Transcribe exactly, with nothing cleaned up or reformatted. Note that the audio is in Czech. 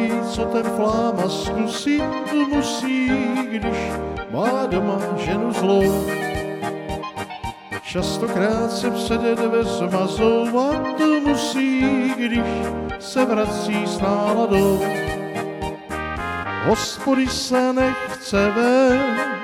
každý, co ten fláma zkusí, musí, když má doma ženu zlou. Častokrát se před dveřma zouvat musí, když se vrací s náladou. Hospody se nechce ven,